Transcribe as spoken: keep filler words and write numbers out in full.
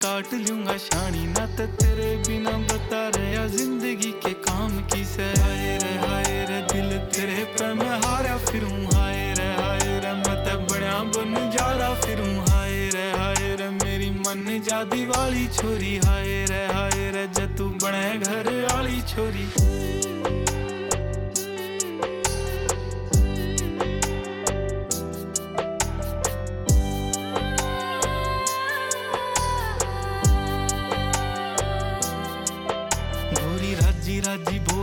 काट लूंगा शानी ना तो तेरे बिना बता रहा जिंदगी के काम की से। हाय रे हाय रे दिल तेरे पे मैं हारा फिरूं। हाय रे हाय रे मैं तो बड़ा बन जाला फिरूं। हाय रे हाय रे मेरी मन जादी वाली छोरी। हाय रे हाय रे जे तू बने घर वाली छोरी। गोरी राजी राजी बोल